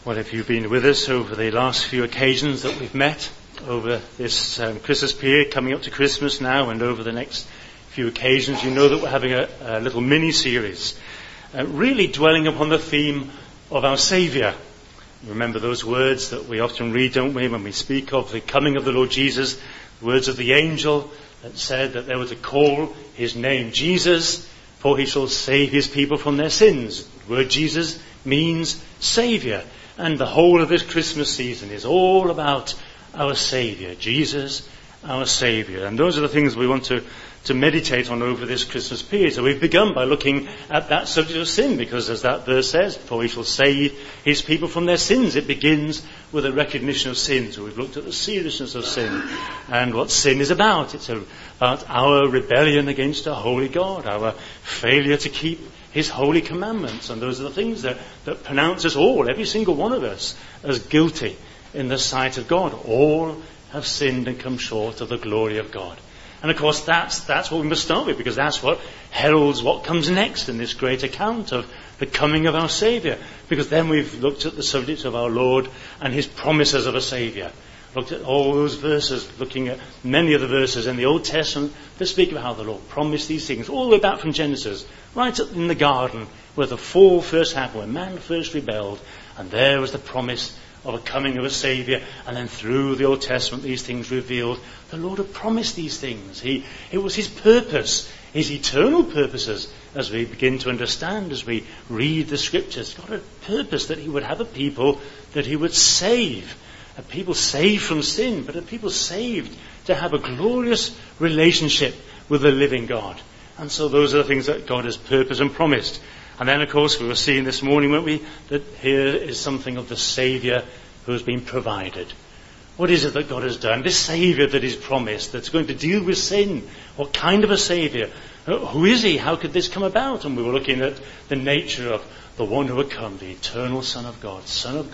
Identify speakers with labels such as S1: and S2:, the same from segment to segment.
S1: Well, if you've been with us over the last few occasions that we've met over this Christmas period, coming up to Christmas now, and over the next few occasions, you know that we're having a little mini-series, really dwelling upon the theme of our Saviour. Remember those words that we often read, don't we, when we speak of the coming of the Lord Jesus, words of the angel that said that they were to call his name Jesus, for he shall save his people from their sins. The word Jesus means Saviour. And the whole of this Christmas season is all about our Saviour, Jesus, our Saviour. And those are the things we want to meditate on over this Christmas period. So we've begun by looking at that subject of sin, because as that verse says, for he shall save his people from their sins. It begins with a recognition of sin. So we've looked at the seriousness of sin and what sin is about. It's about our rebellion against a holy God, our failure to keep his holy commandments. And those are the things that pronounce us all, every single one of us, as guilty in the sight of God. All have sinned and come short of the glory of God. And of course that's what we must start with, because that's what heralds what comes next in this great account of the coming of our Saviour. Because then we've looked at the subject of our Lord and his promises of a Saviour. Looked at all those verses, looking at many of the verses in the Old Testament that speak of how the Lord promised these things, all the way back from Genesis, right up in the garden where the fall first happened, when man first rebelled, and there was the promise of a coming of a Saviour. And then through the Old Testament, these things revealed. The Lord had promised these things. It was his purpose, his eternal purposes, as we begin to understand, as we read the Scriptures. God had a purpose that he would have a people that he would save. A people saved from sin, but a people saved to have a glorious relationship with the living God. And so those are the things that God has purposed and promised. And then, of course, we were seeing this morning, weren't we, that here is something of the Saviour who has been provided. What is it that God has done? This Saviour that is promised, that's going to deal with sin. What kind of a Saviour? Who is he? How could this come about? And we were looking at the nature of the one who had come, the eternal Son of God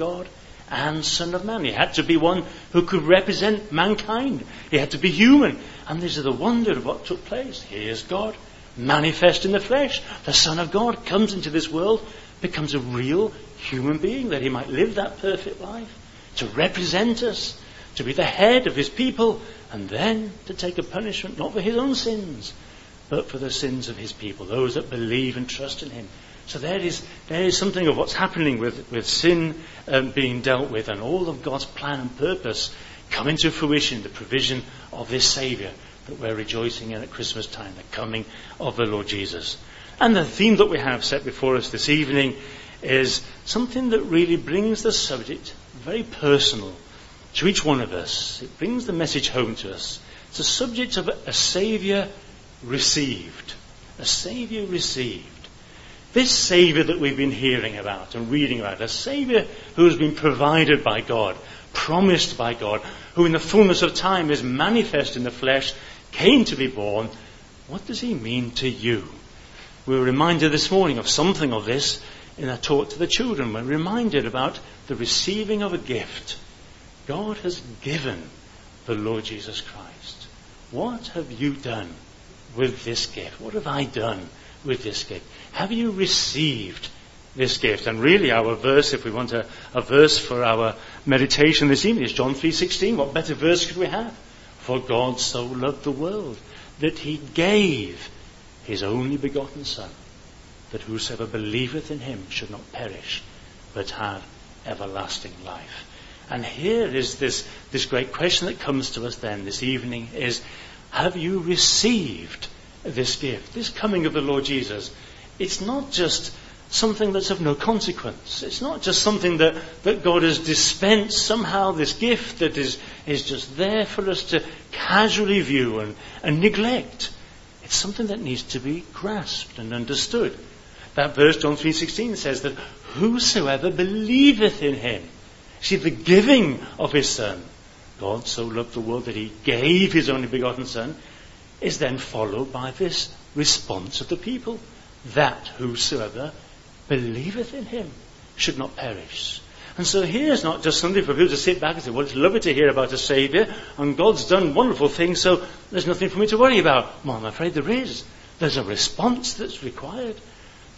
S1: and Son of Man. He had to be one who could represent mankind. He had to be human. And this is the wonder of what took place. Here's God, manifest in the flesh. The Son of God comes into this world, becomes a real human being, that he might live that perfect life, to represent us, to be the head of his people, and then to take a punishment, not for his own sins, but for the sins of his people, those that believe and trust in him. So there is something of what's happening with sin being dealt with, and all of God's plan and purpose coming to fruition, the provision of this Saviour that we're rejoicing in at Christmas time, the coming of the Lord Jesus. And the theme that we have set before us this evening is something that really brings the subject very personal to each one of us. It brings the message home to us. It's a subject of a Saviour received. A Saviour received. This Saviour that we've been hearing about and reading about, a Saviour who has been provided by God, promised by God, who in the fullness of time is manifest in the flesh, came to be born. What does he mean to you? We were reminded this morning of something of this in a talk to the children. We're reminded about the receiving of a gift. God has given the Lord Jesus Christ. What have you done with this gift? What have I done with this gift? Have you received this gift? And really our verse, if we want a verse for our meditation this evening, is John 3:16. What better verse could we have? For God so loved the world that he gave his only begotten Son, that whosoever believeth in him should not perish, but have everlasting life. And here is this great question that comes to us then this evening is, have you received this gift, this coming of the Lord Jesus? It's not just something that's of no consequence. It's not just something that God has dispensed somehow, this gift that is just there for us to casually view and neglect. It's something that needs to be grasped and understood. That verse, John 3:16, says that whosoever believeth in him. See, the giving of his Son, God so loved the world that he gave his only begotten Son, is then followed by this response of the people, that whosoever believeth in him should not perish. And so here's not just something for people to sit back and say, well, it's lovely to hear about a Saviour, and God's done wonderful things, so there's nothing for me to worry about. Well, I'm afraid there is. There's a response that's required.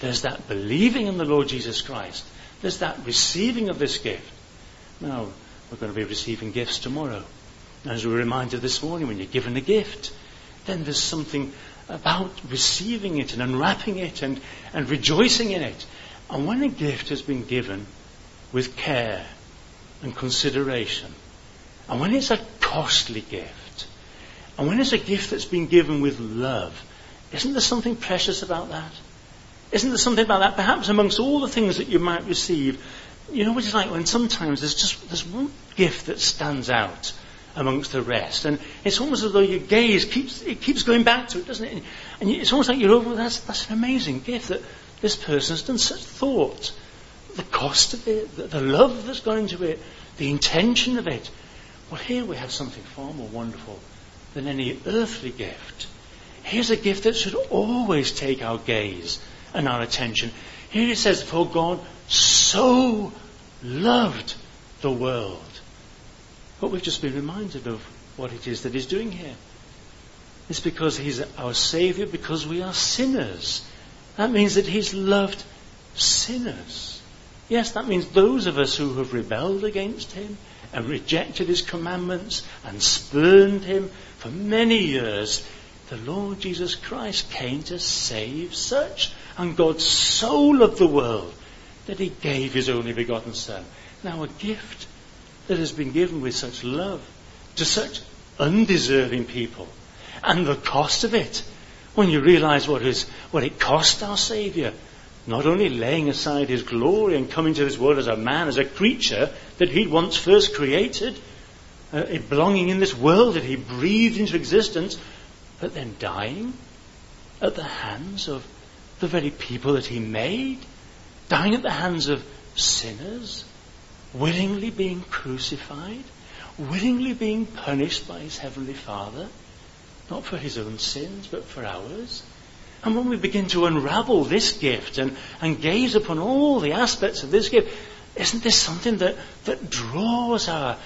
S1: There's that believing in the Lord Jesus Christ. There's that receiving of this gift. Now, we're going to be receiving gifts tomorrow. As we were reminded this morning, when you're given a gift, then there's something about receiving it and unwrapping it and rejoicing in it. And when a gift has been given with care and consideration, and when it's a costly gift, and when it's a gift that's been given with love, isn't there something precious about that? Isn't there something about that? Perhaps amongst all the things that you might receive, you know what it's like when sometimes there's one gift that stands out amongst the rest, and it's almost as though your gaze keeps going back to it, doesn't it? And it's almost like you're over. That's an amazing gift that this person has done such thought, the cost of it, the love that's gone into it, the intention of it. Well, here we have something far more wonderful than any earthly gift. Here's a gift that should always take our gaze and our attention. Here it says, "For God so loved the world." But we've just been reminded of what it is that he's doing here. It's because he's our Saviour, because we are sinners. That means that he's loved sinners. Yes, that means those of us who have rebelled against him and rejected his commandments and spurned him for many years. The Lord Jesus Christ came to save such. And God so loved the world that he gave his only begotten Son. Now, a gift that has been given with such love to such undeserving people, and the cost of it, when you realize what it cost our Saviour, not only laying aside his glory and coming to this world as a man, as a creature that he'd once first created, belonging in this world that he breathed into existence, but then dying at the hands of the very people that he made, dying at the hands of sinners, willingly being crucified, willingly being punished by his heavenly Father, not for his own sins, but for ours. And when we begin to unravel this gift and gaze upon all the aspects of this gift, isn't this something that draws our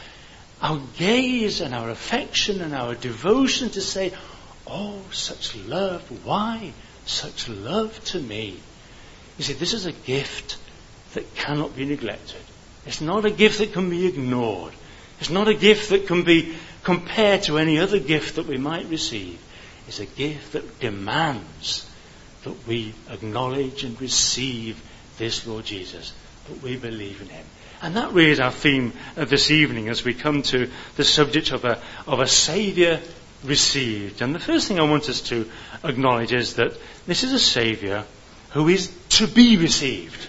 S1: gaze and our affection and our devotion to say, "Oh, such love, why such love to me?" You see, this is a gift that cannot be neglected. It's not a gift that can be ignored. It's not a gift that can be compared to any other gift that we might receive. It's a gift that demands that we acknowledge and receive this Lord Jesus, that we believe in him. And that really is our theme this evening as we come to the subject of a Saviour received. And the first thing I want us to acknowledge is that this is a Saviour who is to be received.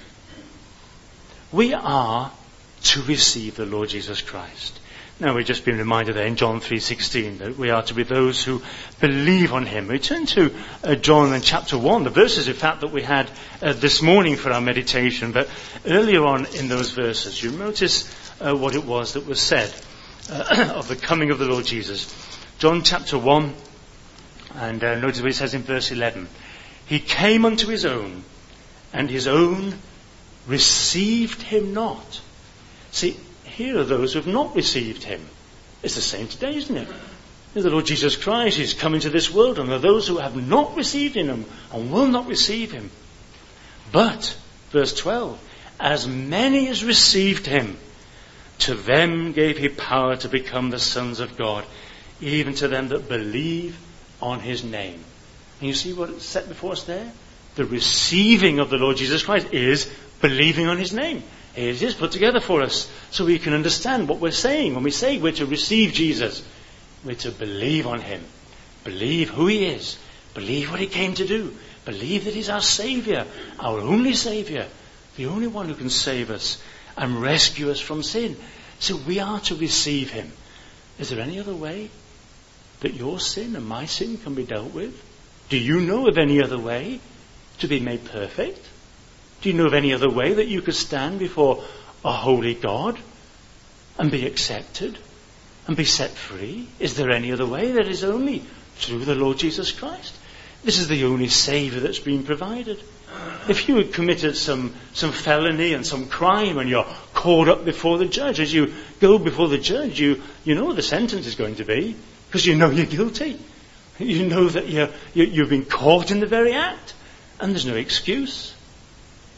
S1: We are to receive the Lord Jesus Christ. Now, we've just been reminded there in John 3:16 that we are to be those who believe on him. We turn to John in chapter 1, the verses, in fact, that we had this morning for our meditation. But earlier on in those verses, you notice what it was that was said of the coming of the Lord Jesus. John chapter 1, and notice what it says in verse 11. "He came unto his own, and his own received him not." See, here are those who have not received him. It's the same today, isn't it? The Lord Jesus Christ is coming to this world, and there are those who have not received him and will not receive him. But, verse 12, "As many as received him, to them gave he power to become the sons of God, even to them that believe on his name." And you see what is set before us there? The receiving of the Lord Jesus Christ is believing on his name. It is put together for us so we can understand what we're saying. When we say we're to receive Jesus, we're to believe on him. Believe who he is. Believe what he came to do. Believe that he's our Saviour, our only Saviour, the only one who can save us and rescue us from sin. So we are to receive him. Is there any other way that your sin and my sin can be dealt with? Do you know of any other way to be made perfect? Do you know of any other way that you could stand before a holy God and be accepted and be set free? Is there any other way? There is only through the Lord Jesus Christ. This is the only Saviour that's been provided. If you had committed some felony and some crime and you're called up before the judge, as you go before the judge, you know what the sentence is going to be because you know you're guilty. You know that you've been caught in the very act, and there's no excuse.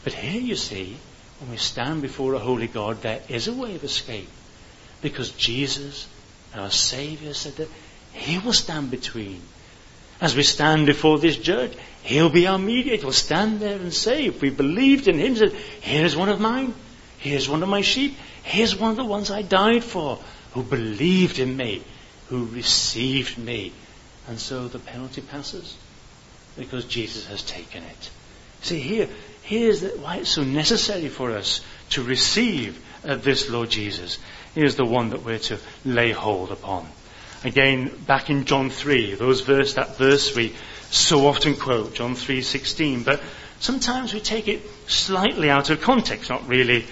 S1: But here you see, when we stand before a holy God, there is a way of escape. Because Jesus, our Saviour, said that he will stand between. As we stand before this judge, he'll be our mediator. He'll stand there and say, if we believed in him, said, here's one of mine. Here's one of my sheep. Here's one of the ones I died for, who believed in me, who received me. And so the penalty passes, because Jesus has taken it. See, here's why it's so necessary for us to receive this Lord Jesus. Here's the one that we're to lay hold upon. Again, back in John 3, that verse we so often quote, John 3:16, but sometimes we take it slightly out of context, not really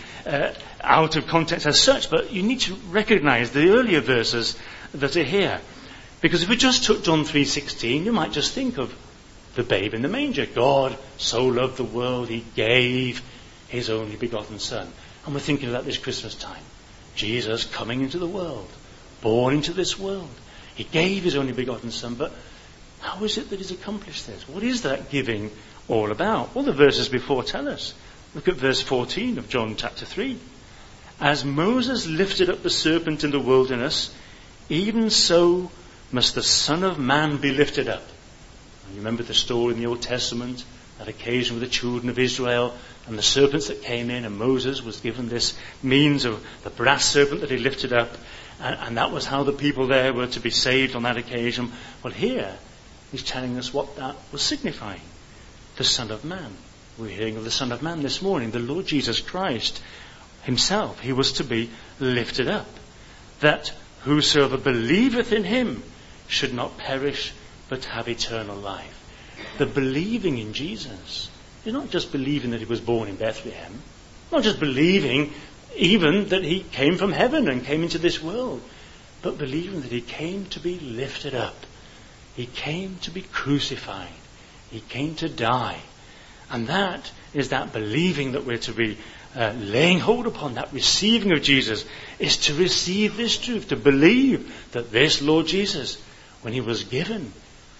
S1: out of context as such, but you need to recognize the earlier verses that are here. Because if we just took John 3:16, you might just think of the babe in the manger. God so loved the world, he gave his only begotten Son. And we're thinking about this Christmas time. Jesus coming into the world, born into this world. He gave his only begotten Son, but how is it that he's accomplished this? What is that giving all about? Well, the verses before tell us. Look at verse 14 of John chapter 3. As Moses lifted up the serpent in the wilderness, even so must the Son of Man be lifted up. And you remember the story in the Old Testament, that occasion with the children of Israel and the serpents that came in, and Moses was given this means of the brass serpent that he lifted up, and that was how the people there were to be saved on that occasion. Well, here he's telling us what that was signifying. The Son of Man. We're hearing of the Son of Man this morning, the Lord Jesus Christ himself. He was to be lifted up, that whosoever believeth in him should not perish but have eternal life. The believing in Jesus is not just believing that he was born in Bethlehem, not just believing even that he came from heaven and came into this world, but believing that he came to be lifted up. He came to be crucified. He came to die. And that is that believing that we're to be laying hold upon, that receiving of Jesus, is to receive this truth, to believe that this Lord Jesus, when he was given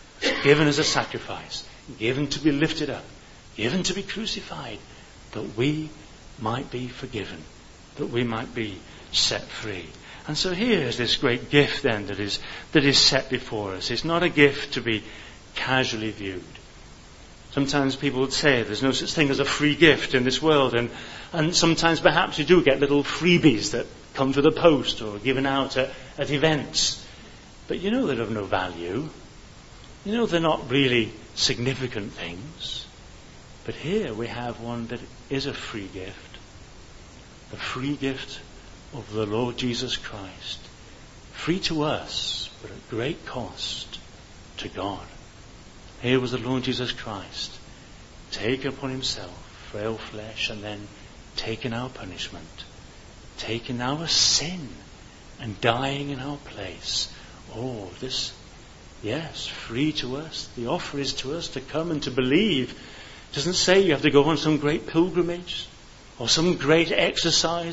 S1: as a sacrifice, given to be lifted up, given to be crucified, that we might be forgiven, that we might be set free. And so here is this great gift then that is set before us. It's not a gift to be casually viewed. Sometimes people would say there's no such thing as a free gift in this world, and sometimes perhaps you do get little freebies that come to the post or given out at events. But you know they're of no value. You know they're not really significant things. But here we have one that is a free gift. The free gift of the Lord Jesus Christ. Free to us, but at great cost to God. Here was the Lord Jesus Christ, taken upon himself frail flesh, and then taking our punishment, taking our sin, and dying in our place. Oh, this, yes, free to us. The offer is to us to come and to believe. It doesn't say you have to go on some great pilgrimage or some great exercise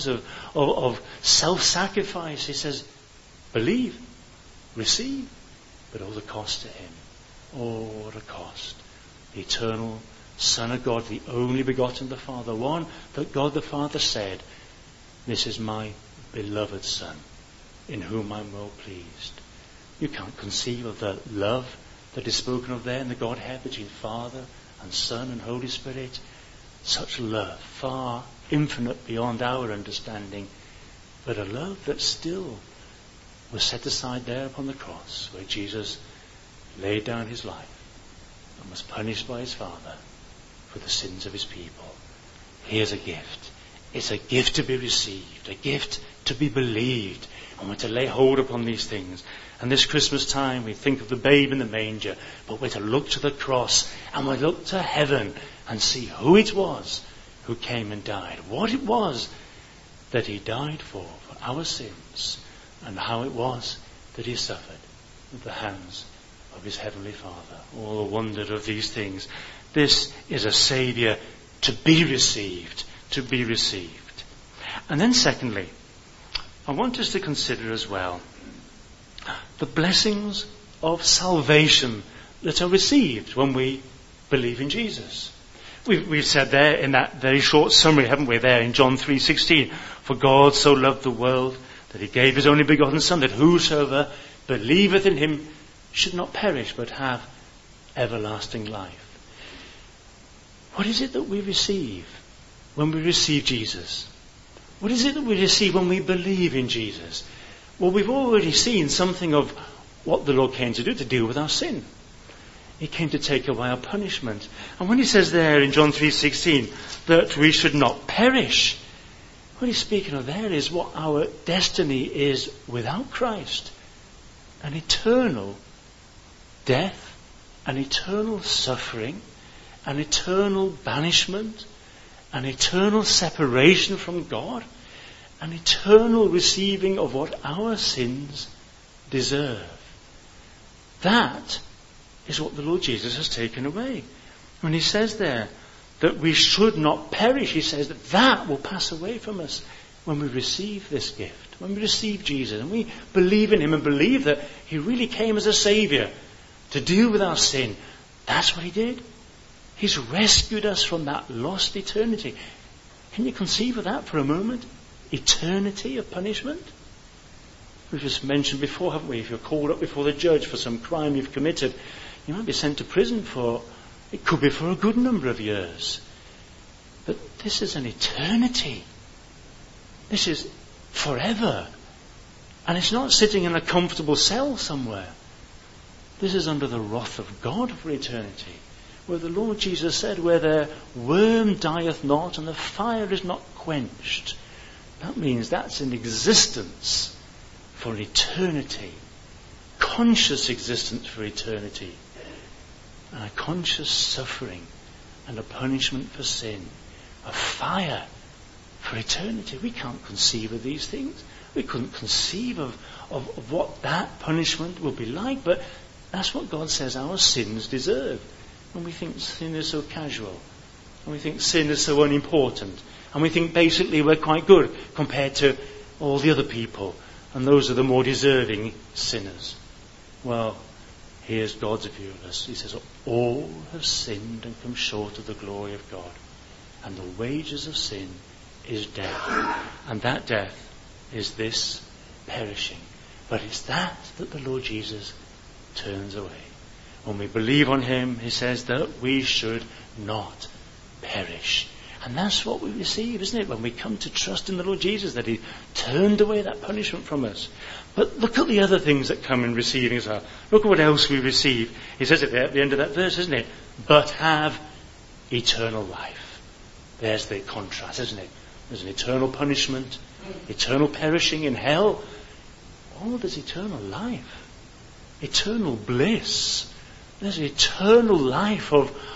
S1: of self-sacrifice. He says, believe, receive, but all the cost to him. Oh, what a cost. The eternal Son of God, the only begotten of the Father, one that God the Father said, this is my beloved Son, in whom I'm well pleased. You can't conceive of the love that is spoken of there in the Godhead between Father and Son and Holy Spirit. Such love, far infinite beyond our understanding, but a love that still was set aside there upon the cross, where Jesus laid down his life and was punished by his Father for the sins of his people. Here's a gift. It's a gift to be received, a gift to be believed, and we're to lay hold upon these things. And this Christmas time we think of the babe in the manger, but we're to look to the cross and we look to heaven and see who it was who came and died, what it was that he died for our sins, and how it was that he suffered at the hands of his heavenly Father. All the wonder of these things. This is a Saviour to be received, to be received. And then secondly, I want us to consider as well the blessings of salvation that are received when we believe in Jesus. We've said there in that very short summary, haven't we, there in John 3:16, for God so loved the world that he gave his only begotten Son, that whosoever believeth in him should not perish but have everlasting life. What is it that we receive when we receive Jesus? What is it that we receive when we believe in Jesus? Well, we've already seen something of what the Lord came to do, to deal with our sin. He came to take away our punishment. And when he says there in John 3:16 that we should not perish, what he's speaking of there is what our destiny is without Christ. An eternal death, an eternal suffering, an eternal banishment, an eternal separation from God, an eternal receiving of what our sins deserve. That is what the Lord Jesus has taken away. When he says there that we should not perish, he says that will pass away from us when we receive this gift, when we receive Jesus and we believe in him and believe that he really came as a saviour to deal with our sin. That's what he did. He's rescued us from that lost eternity. Can you conceive of that for a moment? Eternity of punishment? We've just mentioned before, haven't we? If you're called up before the judge for some crime you've committed, you might be sent to prison for, it could be for a good number of years. But this is an eternity. This is forever. And it's not sitting in a comfortable cell somewhere. This is under the wrath of God for eternity. Where the Lord Jesus said, where the worm dieth not and the fire is not quenched. That means that's in existence for eternity. Conscious existence for eternity. And a conscious suffering and a punishment for sin. A fire for eternity. We can't conceive of these things. We couldn't conceive of what that punishment will be like, but that's what God says our sins deserve. And we think sin is so casual. And we think sin is so unimportant. And we think basically we're quite good compared to all the other people. And those are the more deserving sinners. Well, here's God's view of us. He says, all have sinned and come short of the glory of God. And the wages of sin is death. And that death is this perishing. But it's that the Lord Jesus turns away. When we believe on him, he says that we should not perish. And that's what we receive, isn't it? When we come to trust in the Lord Jesus, that he turned away that punishment from us. But look at the other things that come in receiving as well. Look at what else we receive. He says it there at the end of that verse, isn't it? But have eternal life. There's the contrast, isn't it? There's an eternal punishment, eternal perishing in hell. Oh, there's eternal life. Eternal bliss. There's an eternal life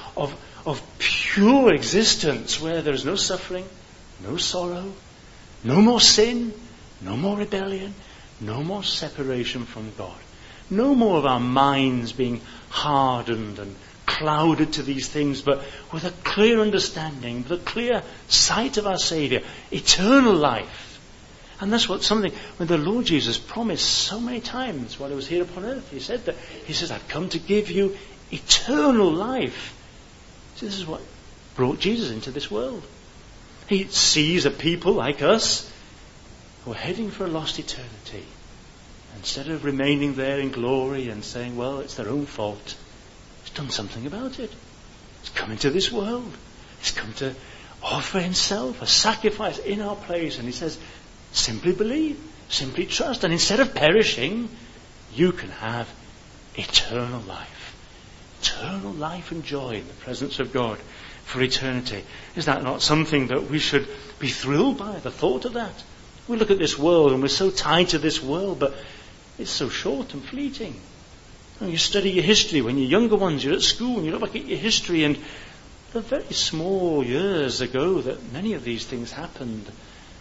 S1: of pure existence where there is no suffering, no sorrow, no more sin, no more rebellion, no more separation from God. No more of our minds being hardened and clouded to these things, but with a clear understanding, with a clear sight of our Saviour, eternal life. And that's what something, when the Lord Jesus promised so many times while he was here upon earth, he says, I've come to give you eternal life. So this is what brought Jesus into this world. He sees a people like us who are heading for a lost eternity. Instead of remaining there in glory and saying, well, it's their own fault, he's done something about it. He's come into this world. He's come to offer himself a sacrifice in our place. And he says, simply believe, simply trust. And instead of perishing, you can have eternal life. Eternal life and joy in the presence of God for eternity. Is that not something that we should be thrilled by, the thought of that? We look at this world and we're so tied to this world, but it's so short and fleeting. And you study your history when you're younger ones, you're at school and you look back at your history, and the very small years ago that many of these things happened.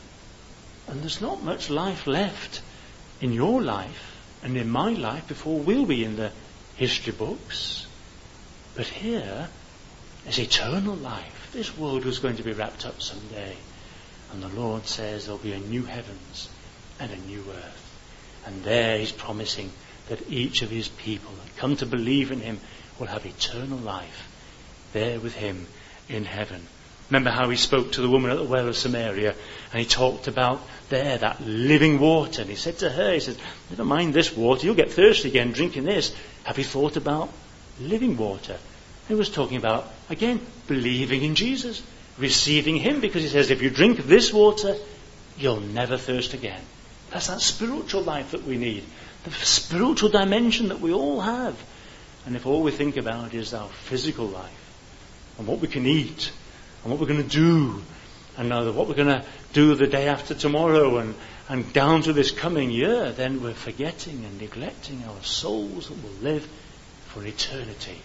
S1: And there's not much life left in your life and in my life before we'll be in the history books. But here is eternal life. This world was going to be wrapped up someday. And the Lord says there'll be a new heavens and a new earth. And there he's promising that each of his people that come to believe in him will have eternal life there with him in heaven. Remember how he spoke to the woman at the well of Samaria, and he talked about there, that living water. And he said to her, he said, never mind this water, you'll get thirsty again drinking this. Have you thought about living water? He was talking about, again, believing in Jesus, receiving him, because he says, if you drink this water, you'll never thirst again. That's that spiritual life that we need, the spiritual dimension that we all have. And if all we think about is our physical life, and what we can eat, and what we're going to do, and what we're going to do the day after tomorrow, and down to this coming year, then we're forgetting and neglecting our souls that will live for eternity.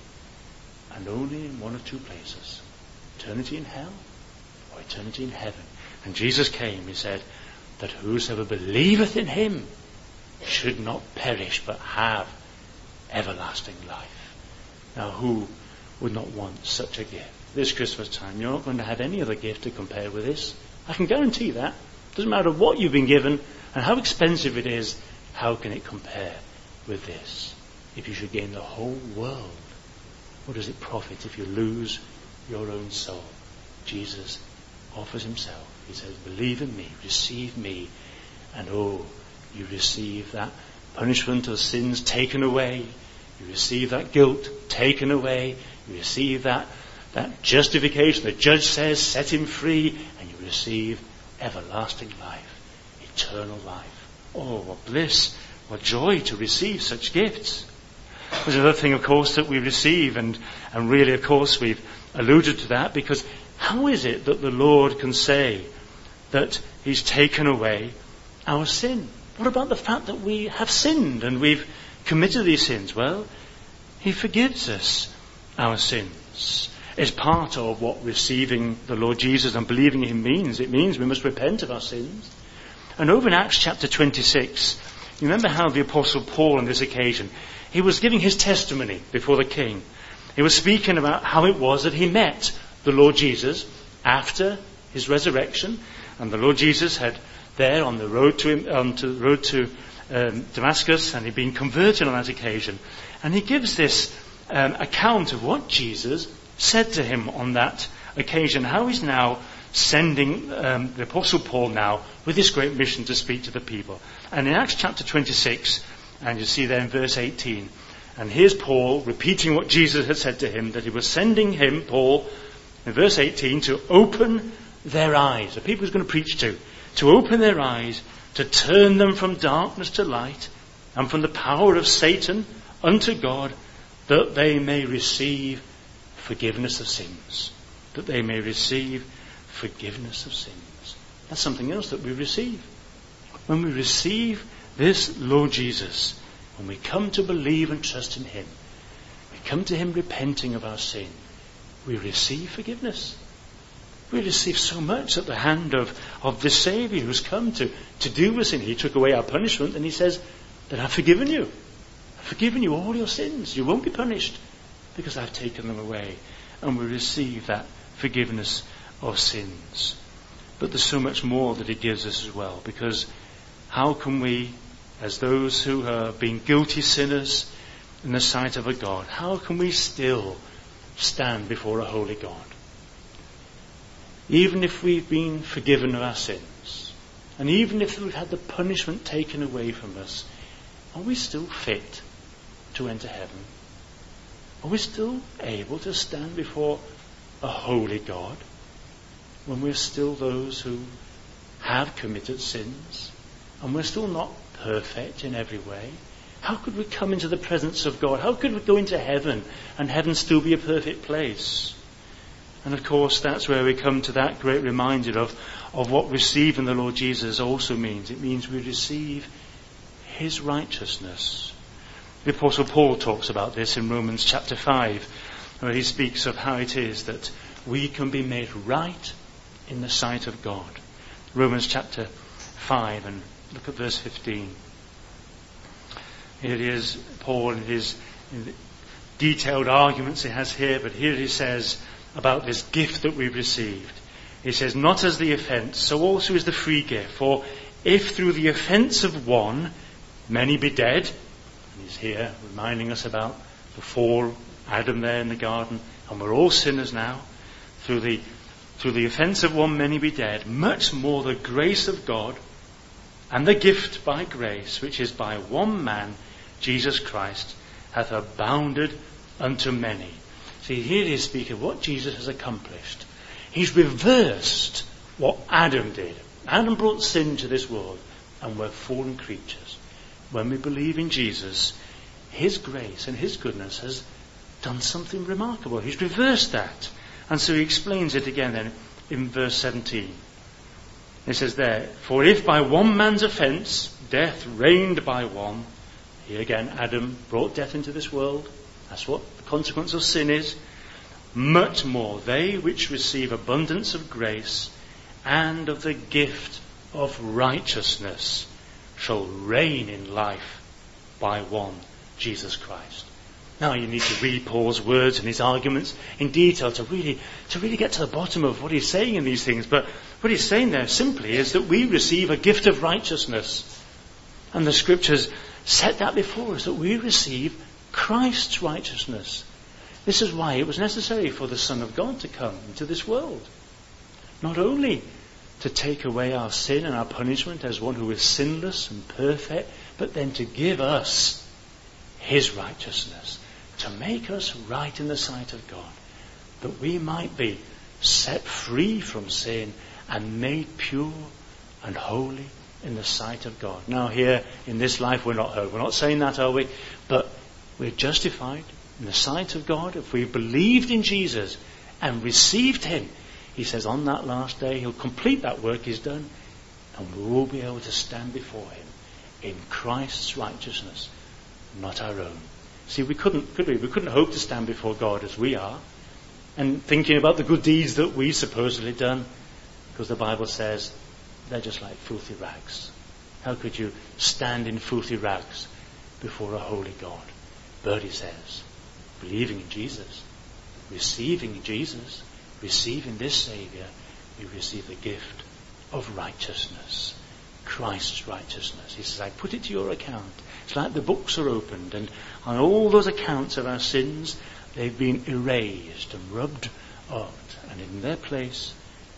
S1: And only in one of two places. Eternity in hell or eternity in heaven. And Jesus came, he said, that whosoever believeth in him should not perish but have everlasting life. Now who would not want such a gift? This Christmas time, you're not going to have any other gift to compare with this. I can guarantee that. Doesn't matter what you've been given and how expensive it is, how can it compare with this? If you should gain the whole world, what does it profit if you lose your own soul? Jesus offers himself. He says, believe in me, receive me, and you receive that punishment of sins taken away. You receive that guilt taken away. You receive that justification. The judge says, set him free, and you receive everlasting life, eternal life. Oh, what bliss, what joy to receive such gifts. There's another thing, of course, that we receive, and really, of course, we've alluded to that, because how is it that the Lord can say that he's taken away our sin? What about the fact that we have sinned and we've committed these sins? Well, he forgives us our sins. It's part of what receiving the Lord Jesus and believing in him means. It means we must repent of our sins. And over in Acts chapter 26, you remember how the Apostle Paul on this occasion, he was giving his testimony before the king. He was speaking about how it was that he met the Lord Jesus after his resurrection. And the Lord Jesus had there on the road to Damascus, and he'd been converted on that occasion. And he gives this account of what Jesus said to him on that occasion, how he's now sending the Apostle Paul now with this great mission to speak to the people. And in Acts chapter 26, and you see there in verse 18, and here's Paul repeating what Jesus had said to him, that he was sending him, Paul, in verse 18, to open their eyes, the people he's going to preach to open their eyes, to turn them from darkness to light, and from the power of Satan unto God, that they may receive forgiveness of sins. That they may receive forgiveness of sins. That's something else that we receive. When we receive this Lord Jesus, when we come to believe and trust in him, we come to him repenting of our sin, we receive forgiveness. We receive so much at the hand of this Saviour who's come to deal with sin. He took away our punishment, and he says that I've forgiven you. I've forgiven you all your sins. You won't be punished because I've taken them away. And we receive that forgiveness of sins. But there's so much more that he gives us as well, because how can we, as those who have been guilty sinners in the sight of a God, how can we still stand before a holy God? Even if we've been forgiven of our sins, and even if we've had the punishment taken away from us, are we still fit to enter heaven? Are we still able to stand before a holy God when we're still those who have committed sins and we're still not perfect in every way? How could we come into the presence of God? How could we go into heaven and heaven still be a perfect place? And of course, that's where we come to that great reminder of what receiving the Lord Jesus also means. It means we receive his righteousness. The Apostle Paul talks about this in Romans chapter 5, where he speaks of how it is that we can be made right in the sight of God. Romans chapter 5, and look at verse 15. Here it is, Paul in his detailed arguments he has here, but here he says about this gift that we've received. He says, not as the offence, so also is the free gift. For if through the offence of one many be dead, and he's here reminding us about the fall, Adam there in the garden, and we're all sinners now, through the offence of one many be dead, much more the grace of God and the gift by grace, which is by one man, Jesus Christ, hath abounded unto many. See, here is speaking of what Jesus has accomplished. He's reversed what Adam did. Adam brought sin to this world, and we're fallen creatures. When we believe in Jesus, his grace and his goodness has done something remarkable. He's reversed that. And so he explains it again then in verse 17. It says there, for if by one man's offence death reigned by one, here again Adam brought death into this world, that's what the consequence of sin is, much more they which receive abundance of grace and of the gift of righteousness shall reign in life by one, Jesus Christ. Now you need to read Paul's words and his arguments in detail to really get to the bottom of what he's saying in these things. But what he's saying there simply is that we receive a gift of righteousness. And the scriptures set that before us, that we receive Christ's righteousness. This is why it was necessary for the Son of God to come into this world. Not only to take away our sin and our punishment as one who is sinless and perfect, but then to give us his righteousness, to make us right in the sight of God, that we might be set free from sin and made pure and holy in the sight of God. Now here in this life we're not saying that, are we? But we're justified in the sight of God if we've believed in Jesus and received him. He says on that last day he'll complete that work he's done, and we will be able to stand before him in Christ's righteousness, not our own. See, we couldn't hope to stand before God as we are and thinking about the good deeds that we supposedly done, because the Bible says they're just like filthy rags. How could you stand in filthy rags before a holy God? But he says, believing in Jesus, receiving Jesus, receiving this Saviour, we receive the gift of righteousness, Christ's righteousness. He says, I put it to your account. It's like the books are opened, and on all those accounts of our sins, they've been erased and rubbed out, and in their place,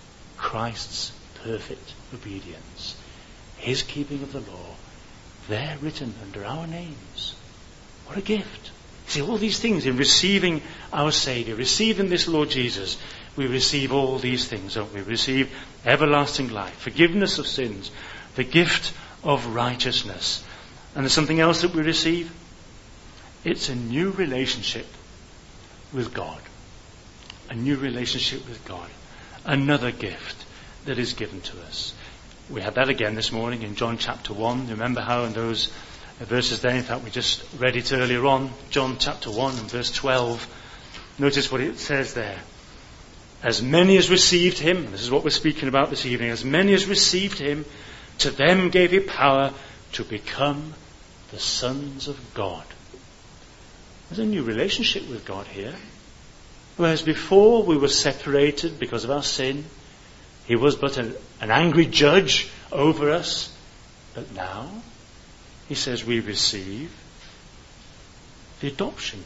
S1: Christ's perfect obedience, his keeping of the law, they're written under our names. What a gift. See, all these things in receiving our Saviour, receiving this Lord Jesus, we receive all these things, don't we? We receive everlasting life, forgiveness of sins, the gift of righteousness. And there's something else that we receive. It's a new relationship with God. A new relationship with God. Another gift that is given to us. We had that again this morning in John chapter 1. Remember how in those verses there, in fact we just read it earlier on, John chapter 1 and verse 12. Notice what it says there. As many as received him, this is what we're speaking about this evening, as many as received him, to them gave he power to become the sons of God. There's a new relationship with God here. Whereas before we were separated because of our sin, he was but an angry judge over us. But now, he says we receive the adoption.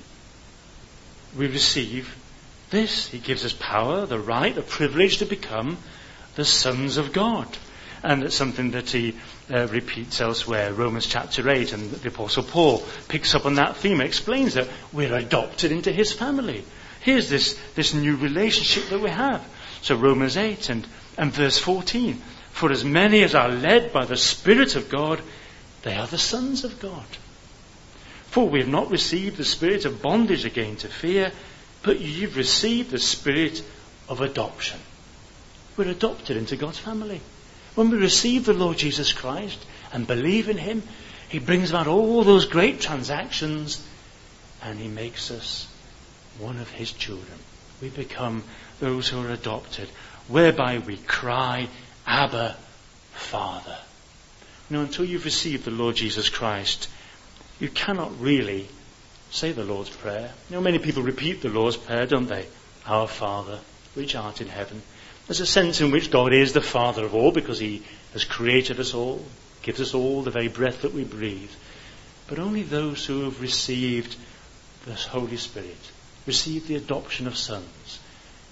S1: We receive this. He gives us power, the right, the privilege to become the sons of God. And it's something that he repeats elsewhere, Romans chapter 8, and the Apostle Paul picks up on that theme, explains that we're adopted into his family. Here's this new relationship that we have. So Romans 8 and verse 14. For as many as are led by the Spirit of God, they are the sons of God. For we have not received the spirit of bondage again to fear, but you've received the spirit of adoption. We're adopted into God's family. When we receive the Lord Jesus Christ and believe in him, he brings about all those great transactions and he makes us one of his children. We become those who are adopted, whereby we cry, Abba, Father. Now, until you've received the Lord Jesus Christ, you cannot really say the Lord's Prayer. You know, many people repeat the Lord's Prayer, don't they? Our Father, which art in heaven. There's a sense in which God is the Father of all because he has created us all, gives us all the very breath that we breathe. But only those who have received the Holy Spirit, received the adoption of sons,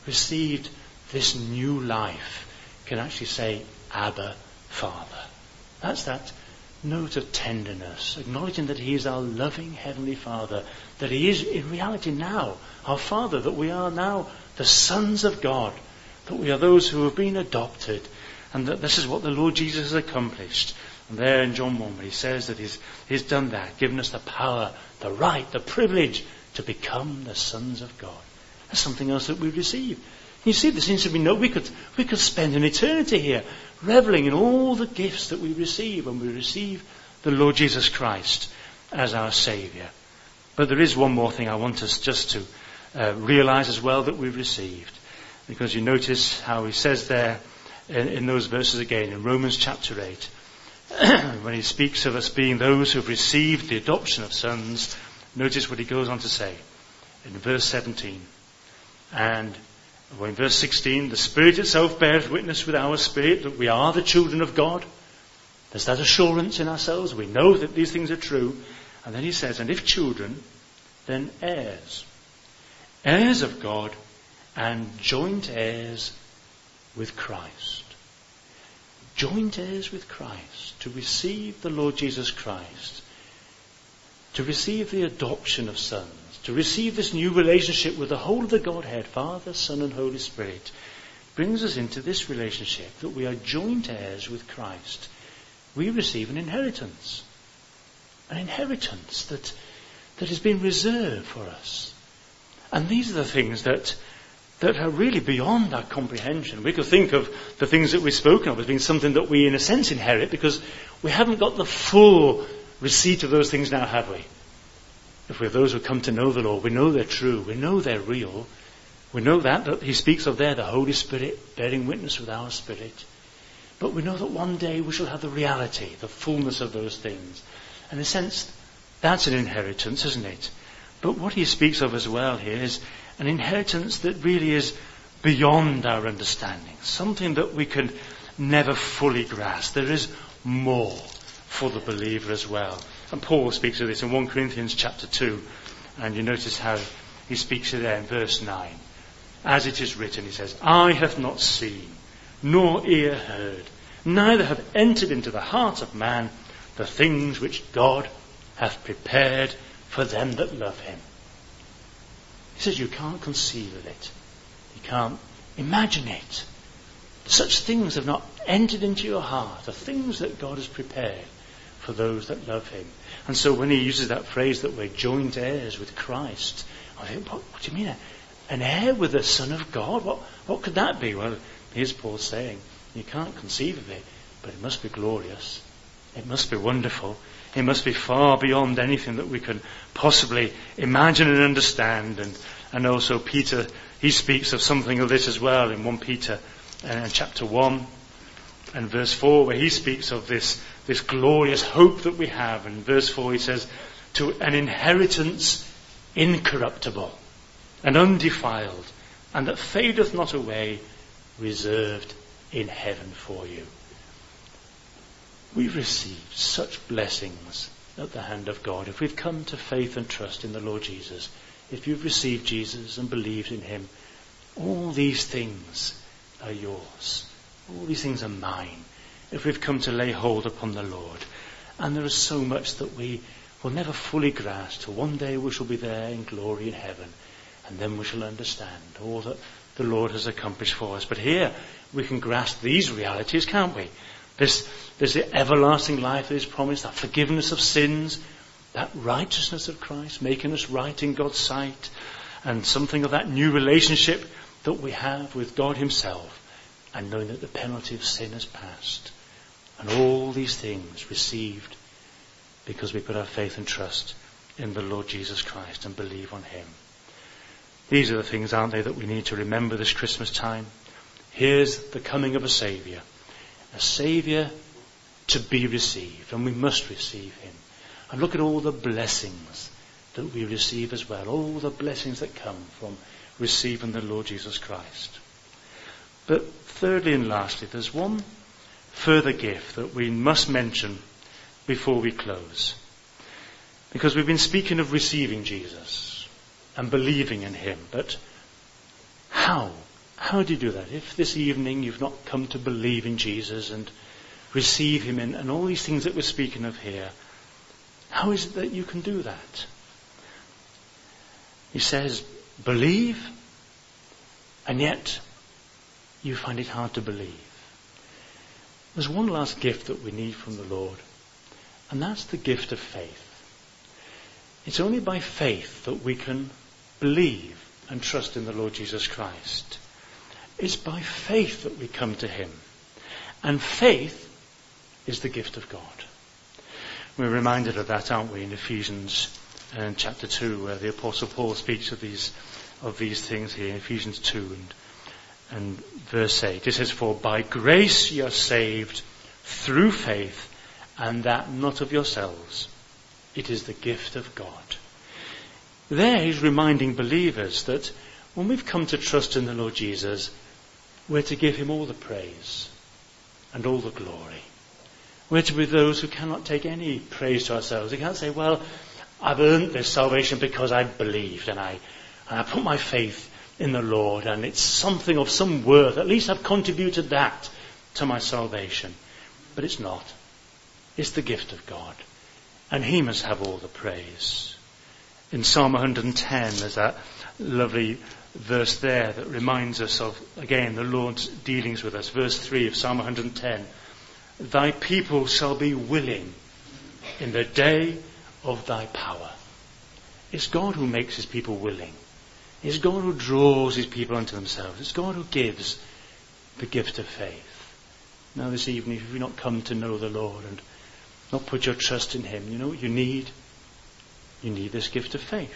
S1: received this new life can actually say, Abba, Father. That's that note of tenderness, acknowledging that he is our loving Heavenly Father, that he is in reality now our Father, that we are now the sons of God, that we are those who have been adopted, and that this is what the Lord Jesus has accomplished. And there in John 1, where he says that he's done that, given us the power, the right, the privilege to become the sons of God. That's something else that we receive. You see, there seems to be we could spend an eternity here reveling in all the gifts that we receive when we receive the Lord Jesus Christ as our Saviour. But there is one more thing I want us just to realize as well that we've received. Because you notice how he says there in those verses again in Romans chapter 8, when he speaks of us being those who have received the adoption of sons, notice what he goes on to say in verse 17. And in verse 16, the Spirit itself bears witness with our spirit that we are the children of God. There's that assurance in ourselves. We know that these things are true. And then he says, and if children, then heirs. Heirs of God and joint heirs with Christ. Joint heirs with Christ. To receive the Lord Jesus Christ. To receive the adoption of sons. To receive this new relationship with the whole of the Godhead, Father, Son and Holy Spirit, brings us into this relationship that we are joint heirs with Christ. We receive an inheritance. An inheritance that has been reserved for us. And these are the things that are really beyond our comprehension. We could think of the things that we've spoken of as being something that we in a sense inherit because we haven't got the full receipt of those things now, have we? If we're those who come to know the Lord, we know they're true, we know they're real, we know that he speaks of there, the Holy Spirit bearing witness with our spirit. But we know that one day we shall have the reality, the fullness of those things. And in a sense, that's an inheritance, isn't it? But what he speaks of as well here is an inheritance that really is beyond our understanding, something that we can never fully grasp. There is more for the believer as well. And Paul speaks of this in 1 Corinthians chapter 2. And you notice how he speaks of there in verse 9. As it is written, he says, eye hath not seen, nor ear heard, neither have entered into the heart of man the things which God hath prepared for them that love him. He says you can't conceive of it. You can't imagine it. Such things have not entered into your heart, the things that God has prepared for those that love him. And so when he uses that phrase that we're joint heirs with Christ, I think, what do you mean? An heir with the Son of God? What could that be? Well, here's Paul saying, you can't conceive of it, but it must be glorious. It must be wonderful. It must be far beyond anything that we can possibly imagine and understand. And also Peter, he speaks of something of this as well in 1 Peter chapter 1 and verse 4, where he speaks of this glorious hope that we have. And verse 4 he says, to an inheritance incorruptible and undefiled, and that fadeth not away, reserved in heaven for you. We've received such blessings at the hand of God. If we've come to faith and trust in the Lord Jesus, if you've received Jesus and believed in him, all these things are yours. All these things are mine. If we've come to lay hold upon the Lord. And there is so much that we will never fully grasp till one day we shall be there in glory in heaven. And then we shall understand all that the Lord has accomplished for us. But here we can grasp these realities, can't we? There's the everlasting life that is promised, that forgiveness of sins, that righteousness of Christ, making us right in God's sight, and something of that new relationship that we have with God himself, and knowing that the penalty of sin has passed. And all these things received because we put our faith and trust in the Lord Jesus Christ and believe on him. These are the things, aren't they, that we need to remember this Christmas time. Here's the coming of a Saviour. A Saviour to be received, and we must receive him. And look at all the blessings that we receive as well, all the blessings that come from receiving the Lord Jesus Christ. But thirdly and lastly, there's one further gift that we must mention before we close. Because we've been speaking of receiving Jesus and believing in him, but how How do you do that? If this evening you've not come to believe in Jesus and receive him and all these things that we're speaking of here, how is it that you can do that? He says, believe, and yet you find it hard to believe. There's one last gift that we need from the Lord, and that's the gift of faith. It's only by faith that we can believe and trust in the Lord Jesus Christ. It's by faith that we come to him. And faith is the gift of God. We're reminded of that, aren't we, in Ephesians chapter 2, where the Apostle Paul speaks of these things here in Ephesians 2 and verse 8. It says, for by grace you are saved through faith, and that not of yourselves. It is the gift of God. There he's reminding believers that when we've come to trust in the Lord Jesus, we're to give him all the praise and all the glory. We're to be those who cannot take any praise to ourselves. We can't say, well, I've earned this salvation because I believed and I put my faith in the Lord and it's something of some worth. At least I've contributed that to my salvation. But it's not. It's the gift of God. And he must have all the praise. In Psalm 110, there's that lovely verse there that reminds us of, again, the Lord's dealings with us. Verse 3 of Psalm 110. Thy people shall be willing in the day of thy power. It's God who makes his people willing. It's God who draws his people unto themselves. It's God who gives the gift of faith. Now this evening, if you've not come to know the Lord and not put your trust in him, you know what you need? You need this gift of faith.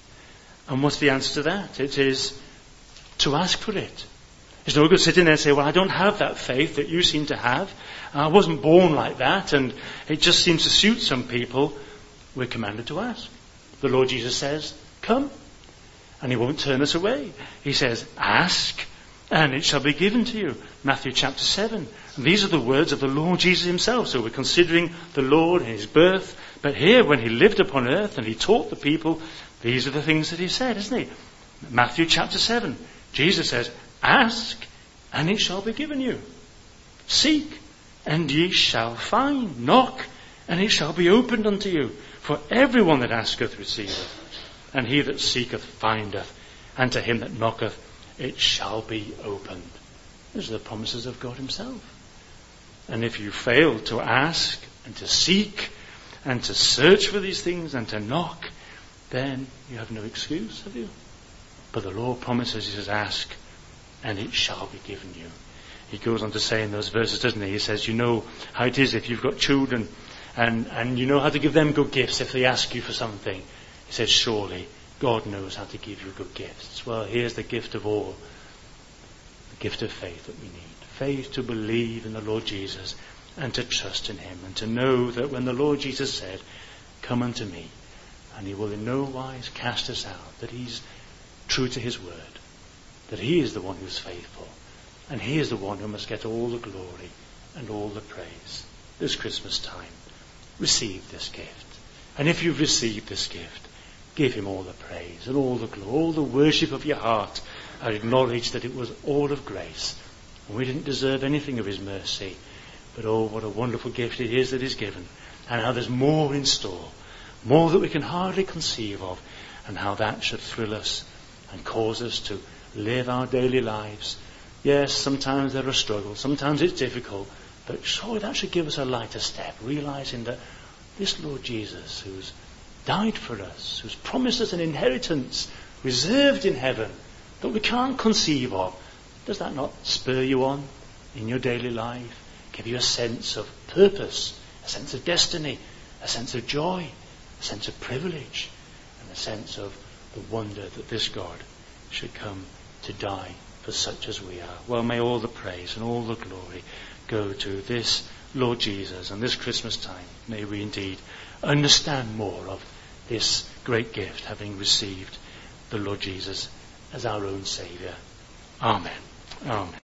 S1: And what's the answer to that? It is to ask for it. It's no good sitting there and say, well, I don't have that faith that you seem to have. I wasn't born like that, and it just seems to suit some people. We're commanded to ask. The Lord Jesus says, come. And he won't turn us away. He says, ask, and it shall be given to you. Matthew chapter 7. And these are the words of the Lord Jesus himself. So we're considering the Lord and his birth. But here, when he lived upon earth and he taught the people, these are the things that he said, isn't he? Matthew chapter 7. Jesus says, ask, and it shall be given you. Seek, and ye shall find. Knock, and it shall be opened unto you. For everyone that asketh receiveth, and he that seeketh findeth, and to him that knocketh it shall be opened. Those are the promises of God himself. And if you fail to ask and to seek and to search for these things and to knock, then you have no excuse, have you? But the Lord promises, he says, ask and it shall be given you. He goes on to say in those verses, doesn't he? He says, you know how it is if you've got children and you know how to give them good gifts if they ask you for something. He says, surely God knows how to give you good gifts. Well, here's the gift of all. The gift of faith that we need. Faith to believe in the Lord Jesus and to trust in him and to know that when the Lord Jesus said, come unto me, and he will in no wise cast us out, that he's true to his word, that he is the one who's faithful, and he is the one who must get all the glory and all the praise. This Christmas time, receive this gift. And if you've received this gift, give him all the praise and all the glory, all the worship of your heart, and acknowledge that it was all of grace. And we didn't deserve anything of his mercy. But oh, what a wonderful gift it is that is given. And how there's more in store. More that we can hardly conceive of. And how that should thrill us and cause us to live our daily lives. Yes, sometimes there are struggles. Sometimes it's difficult. But surely that should give us a lighter step. Realizing that this Lord Jesus, who's died for us, who's promised us an inheritance reserved in heaven that we can't conceive of, does that not spur you on in your daily life? Give you a sense of purpose, a sense of destiny, a sense of joy, a sense of privilege, and a sense of the wonder that this God should come to die for such as we are. Well, may all the praise and all the glory go to this Lord Jesus, and this Christmas time may we indeed understand more of this great gift, having received the Lord Jesus as our own Saviour. Amen. Amen.